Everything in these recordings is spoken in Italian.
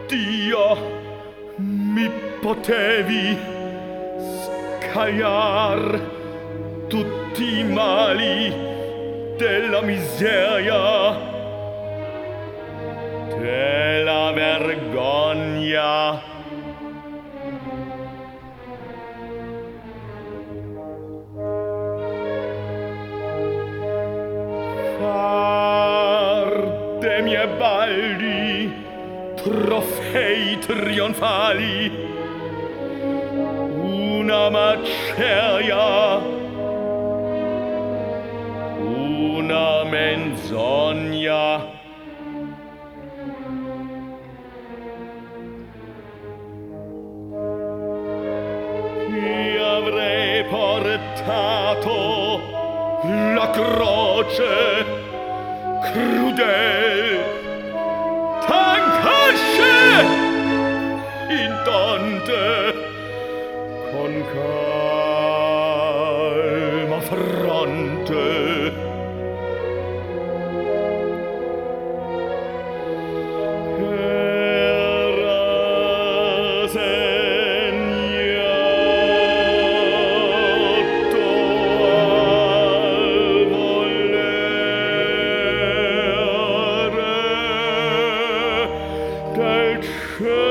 Dio, mi potevi scagliar tutti i mali della miseria, della vergogna. Far de miei balli trofei trionfali una maceria, una menzogna. Ti avrei portato la croce crudel, t'ancasce intonte con calma fronte. Era segnato al volere del cielo.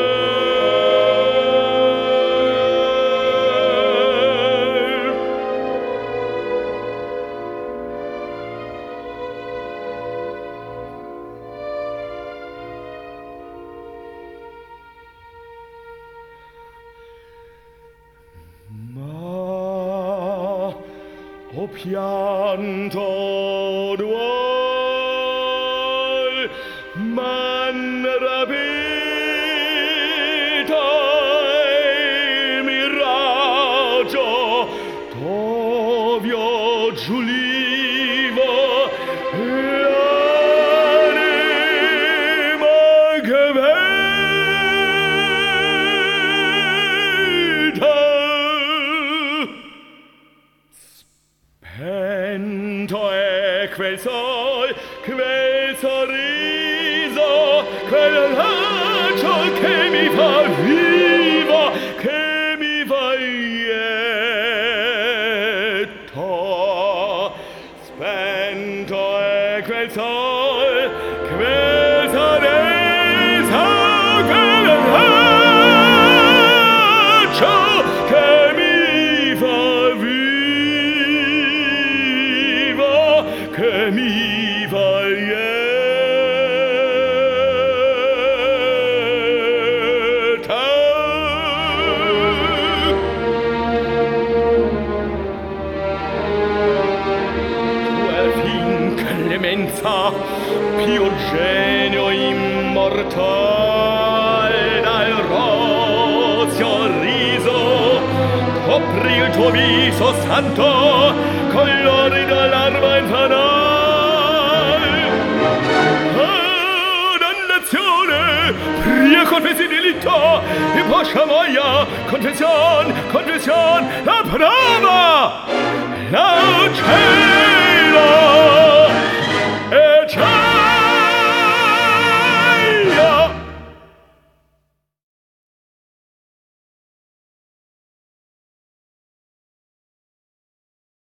O pianto duol m'han rapito il miraggio d'ov'io giulivo l'anima che veda. Spento è quel sol, quel sorriso, quel raggio che mi fa vivo, che mi fa lieto. Spento è quel sol, quel sorriso, quel raggio che mi fa vivo, che mi va lieta. Quel fin clemenza, più genio immortal, dal rozio riso coprì il tuo viso santo, colori dell'arma infernal. Dannazione, pria confessi delitto, e poscia moia, confession, confession, la prova, la